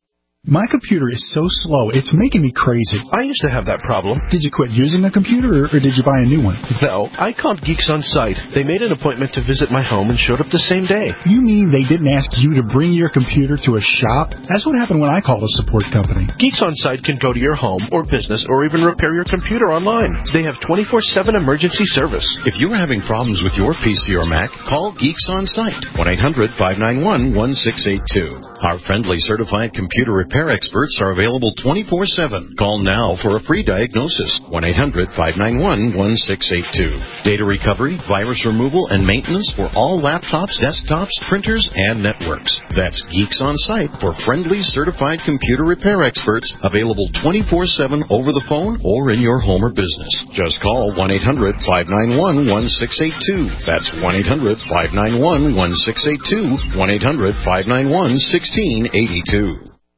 My computer is so slow, it's making me crazy. I used to have that problem. Did you quit using a computer, or, or did you buy a new one? No, I called Geeks On Site. They made an appointment to visit my home and showed up the same day. You mean they didn't ask you to bring your computer to a shop? That's what happened when I called a support company. Geeks On Site can go to your home or business or even repair your computer online. They have twenty-four seven emergency service. If you're having problems with your P C or Mac, call Geeks On Site, one eight hundred, five nine one, one six eight two. Our friendly certified computer repair experts are available twenty-four seven. Call now for a free diagnosis, one eight hundred, five nine one, one six eight two. Data recovery, virus removal, and maintenance for all laptops, desktops, printers, and networks. That's Geeks On Site for friendly certified computer repair experts, available twenty-four seven over the phone or in your home or business. Just call one eight hundred, five nine one, one six eight two. That's one eight hundred, five nine one, one six eight two, one eight hundred, five nine one, one six eight two.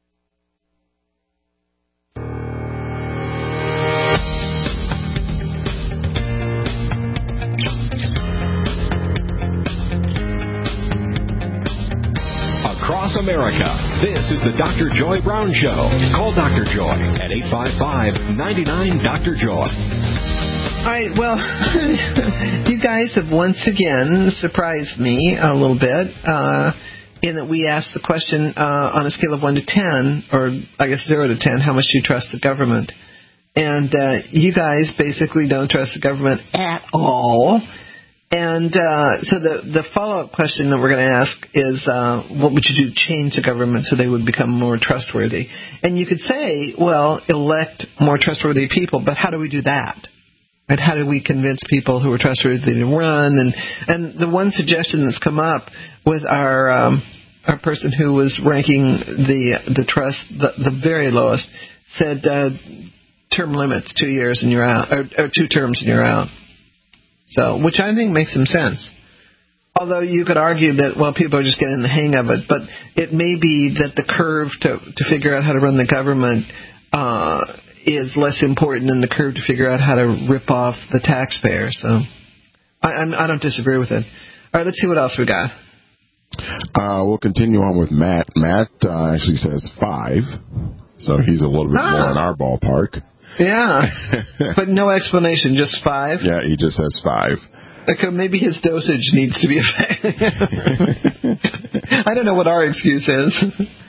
Across America, this is the Doctor Joy Brown Show. Call Doctor Joy at eight five five, nine nine, Doctor Joy. All right, well, you guys have once again surprised me a little bit uh, in that we asked the question uh, on a scale of one to ten, or I guess zero to ten, how much do you trust the government? And uh, you guys basically don't trust the government at all. And uh, so the, the follow-up question that we're going to ask is, uh, what would you do to change the government so they would become more trustworthy? And you could say, well, elect more trustworthy people, but how do we do that? Right? How do we convince people who are trustworthy to run? And and the one suggestion that's come up with our um, our person who was ranking the the trust the, the very lowest said uh, term limits, two years and you're out, or, or two terms and you're out. So, which I think makes some sense. Although you could argue that, well, people are just getting the hang of it, but it may be that the curve to to figure out how to run the government uh, is less important than the curve to figure out how to rip off the taxpayer. So, I, I'm, I don't disagree with it. All right, let's see what else we got. Uh, we'll continue on with Matt. Matt uh, actually says five, so he's a little bit ah. more in our ballpark. Yeah, but no explanation, just five? Yeah, he just says five. Okay, maybe his dosage needs to be affected. I don't know what our excuse is.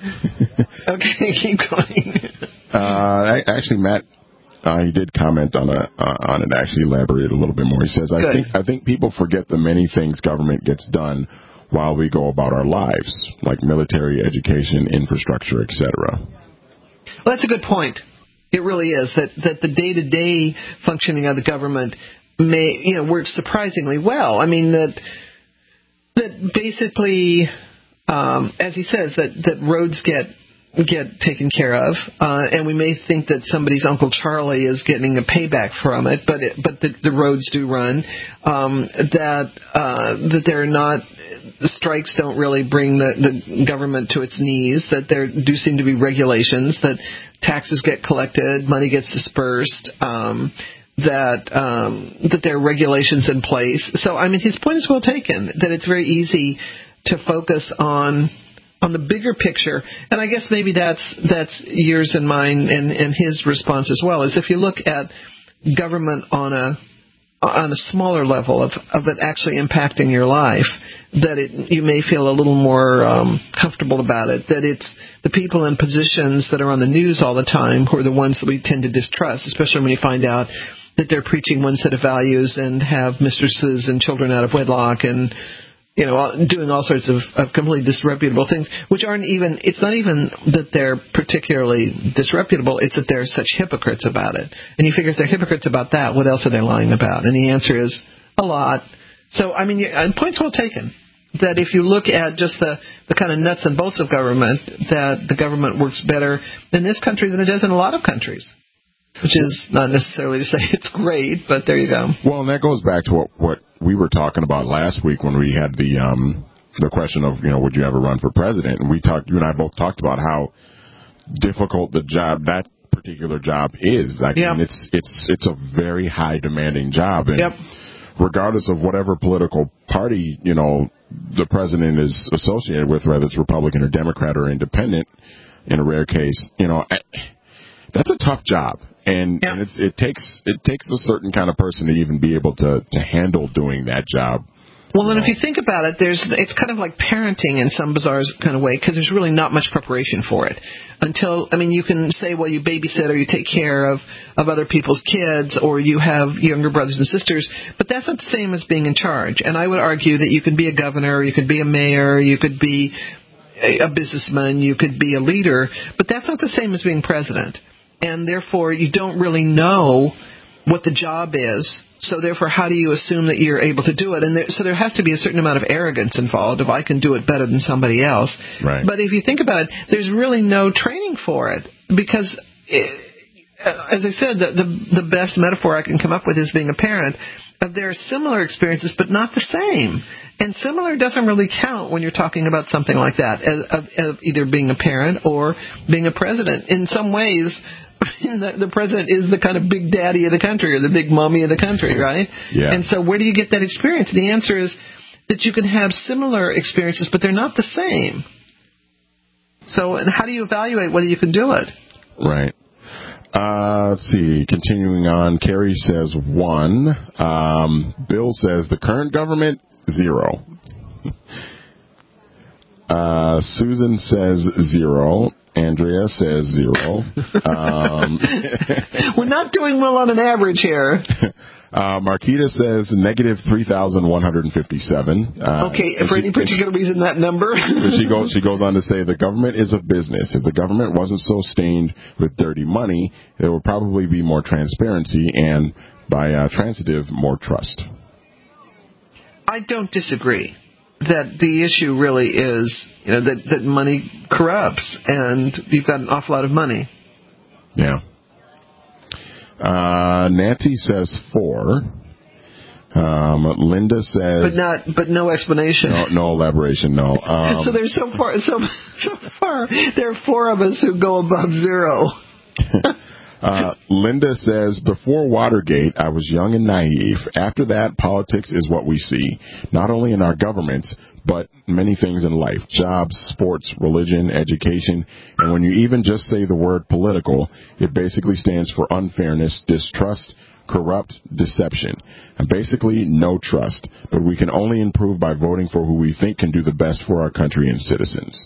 Okay, keep going. Uh, actually, Matt, uh, he did comment on a uh, on it. Actually, elaborate a little bit more. He says, "I Good. think I think people forget the many things government gets done while we go about our lives, like military, education, infrastructure, et cetera" Well, that's a good point. It really is that that the day to day functioning of the government may, you know, works surprisingly well. I mean that that basically, um, as he says, that, that roads get get taken care of, uh, and we may think that somebody's Uncle Charlie is getting a payback from it, but it, but the, the roads do run. Um, that uh, that they're not the strikes don't really bring the, the government to its knees. That there do seem to be regulations. That taxes get collected, money gets dispersed. Um, that um, that there are regulations in place. So, I mean, his point is well taken, that it's very easy to focus on on the bigger picture. And I guess maybe that's that's yours and mine and, and his response as well, is if you look at government on a on a smaller level of, of it actually impacting your life, that it, you may feel a little more um, comfortable about it, that it's the people in positions that are on the news all the time who are the ones that we tend to distrust, especially when you find out that they're preaching one set of values and have mistresses and children out of wedlock and, you know, doing all sorts of, of completely disreputable things, which aren't even, it's not even that they're particularly disreputable, it's that they're such hypocrites about it. And you figure if they're hypocrites about that, what else are they lying about? And the answer is a lot. So, I mean, and point's well taken, that if you look at just the, the kind of nuts and bolts of government, that the government works better in this country than it does in a lot of countries. Which is not necessarily to say it's great, but there you go. Well, and that goes back to what, what we were talking about last week when we had the um, the question of, you know, would you ever run for president? And we talked, you and I both talked about how difficult the job, that particular job is. I yep. mean, it's it's it's a very high demanding job, and yep. regardless of whatever political party, you know, the president is associated with, whether it's Republican or Democrat or independent, in a rare case, you know, that's a tough job. And, yeah. and it's, it takes it takes a certain kind of person to even be able to, to handle doing that job. Well, and if you think about it, there's it's kind of like parenting in some bizarre kind of way, because there's really not much preparation for it. Until, I mean, you can say, well, you babysit or you take care of, of other people's kids, or you have younger brothers and sisters, but that's not the same as being in charge. And I would argue that you could be a governor, you could be a mayor, you could be a, a businessman, you could be a leader, but that's not the same as being president. And therefore, you don't really know what the job is. So therefore, how do you assume that you're able to do it? And there, so there has to be a certain amount of arrogance involved if I can do it better than somebody else. Right. But if you think about it, there's really no training for it, because, it, as I said, the, the the best metaphor I can come up with is being a parent. There are similar experiences, but not the same. And similar doesn't really count when you're talking about something like that, as, of, of either being a parent or being a president. In some ways, the president is the kind of big daddy of the country, or the big mommy of the country, right? Yeah. And so where do you get that experience? The answer is that you can have similar experiences, but they're not the same. So, and how do you evaluate whether you can do it? Right. Uh, let's see. Continuing on, Carrie says one. Um, Bill says the current government, zero. uh, Susan says zero. Andrea says zero. Um, We're not doing well on an average here. Uh, Marquita says negative three thousand one hundred fifty-seven. Uh, okay, for she, any particular she, reason, that number? she, goes, she goes on to say the government is a business. If the government wasn't so stained with dirty money, there would probably be more transparency and, by uh, transitive, more trust. I don't disagree that the issue really is, you know, that, that money corrupts, and you've got an awful lot of money. Yeah. Uh, Nancy says four. Um, Linda says, but not, but no explanation. No, no elaboration. No. Um, so there's so far, so so far, there are four of us who go above zero. uh, Linda says, before Watergate, I was young and naive. After that, politics is what we see, not only in our governments, but many things in life: jobs, sports, religion, education. And when you even just say the word political, it basically stands for unfairness, distrust, corrupt, deception, and basically no trust. But we can only improve by voting for who we think can do the best for our country and citizens.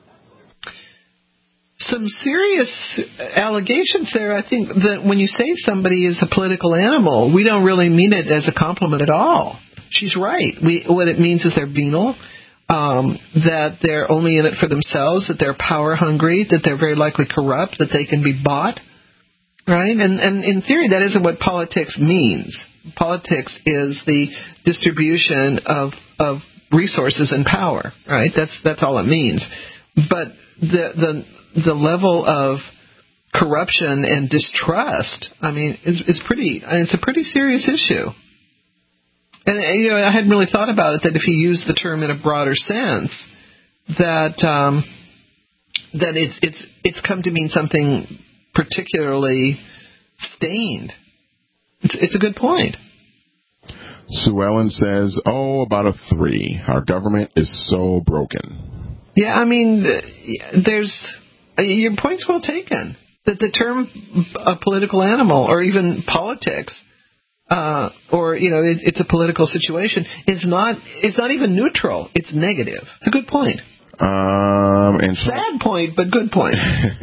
Some serious allegations there. I think that when you say somebody is a political animal, we don't really mean it as a compliment at all. She's right. We, what it means is they're venal, um, that they're only in it for themselves, that they're power hungry, that they're very likely corrupt, that they can be bought. Right? And, and in theory, that isn't what politics means. Politics is the distribution of of resources and power. Right? That's that's all it means. But the the the level of corruption and distrust, I mean, is is pretty. It's a pretty serious issue. And you know, I hadn't really thought about it, that if you use the term in a broader sense, that um, that it's it's it's come to mean something particularly stained. It's, it's a good point. Sue Ellen says, oh, about a three. Our government is so broken. Yeah, I mean, there's your point's well taken. That the term a political animal, or even politics, uh, or you know, it, it's a political situation, is not it's not even neutral. It's negative. It's a good point. Um, and sad point, but good point.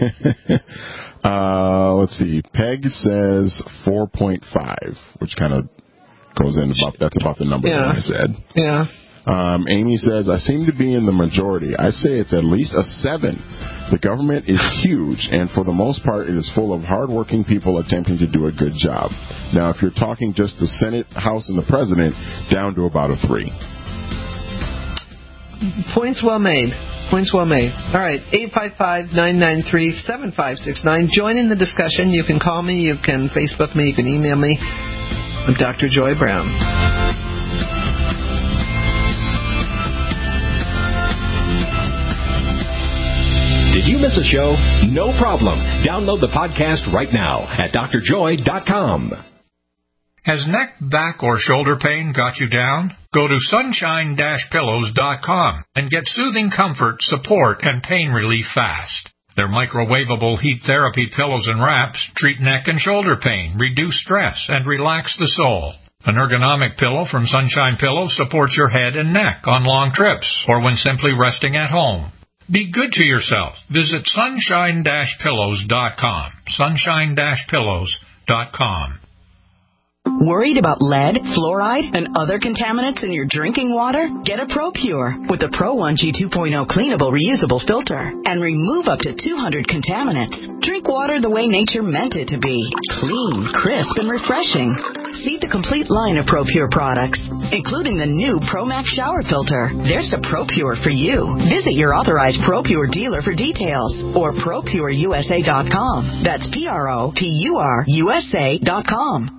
Uh, let's see. Peg says four point five, which kind of goes in about, that's about the number yeah. that I said. Yeah. Um, Amy says, I seem to be in the majority. I say it's at least a seven. The government is huge, and for the most part, it is full of hardworking people attempting to do a good job. Now, if you're talking just the Senate, House, and the President, down to about a three. Points well made. Points well made. All right, eight five five, nine nine three, seven five six nine. Join in the discussion. You can call me. You can Facebook me. You can email me. I'm Doctor Joy Brown. Did you miss a show? No problem. Download the podcast right now at D R joy dot com. Has neck, back, or shoulder pain got you down? Go to sunshine dash pillows dot com and get soothing comfort, support, and pain relief fast. Their microwavable heat therapy pillows and wraps treat neck and shoulder pain, reduce stress, and relax the soul. An ergonomic pillow from Sunshine Pillows supports your head and neck on long trips or when simply resting at home. Be good to yourself. Visit sunshine dash pillows dot com. sunshine dash pillows dot com. Worried about lead, fluoride, and other contaminants in your drinking water? Get a ProPure with the Pro one G two point oh cleanable reusable filter and remove up to two hundred contaminants. Drink water the way nature meant it to be. Clean, crisp, and refreshing. See the complete line of ProPure products, including the new ProMax shower filter. There's a ProPure for you. Visit your authorized ProPure dealer for details or pro pure U S A dot com. That's P R O P U R U S A dot com.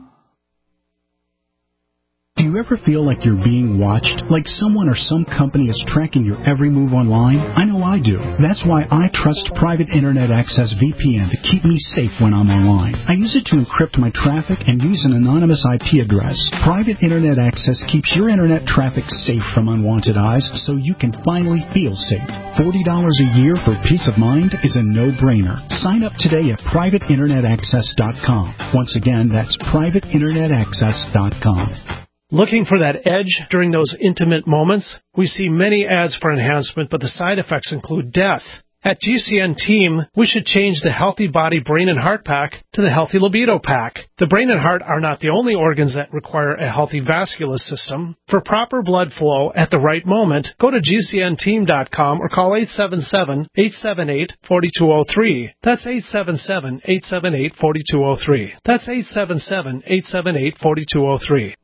Do you ever feel like you're being watched? Like someone or some company is tracking your every move online? I know I do. That's why I trust Private Internet Access V P N to keep me safe when I'm online. I use it to encrypt my traffic and use an anonymous I P address. Private Internet Access keeps your internet traffic safe from unwanted eyes so you can finally feel safe. forty dollars a year for peace of mind is a no-brainer. Sign up today at private internet access dot com. Once again, that's private internet access dot com. Looking for that edge during those intimate moments? We see many ads for enhancement, but the side effects include death. At G C N Team, we should change the Healthy Body, Brain, and Heart Pack to the Healthy Libido Pack. The brain and heart are not the only organs that require a healthy vascular system. For proper blood flow at the right moment, go to G C N team dot com or call eight seven seven, eight seven eight, four two zero three. That's eight seven seven, eight seven eight, four two zero three. That's eight seven seven, eight seven eight, four two zero three.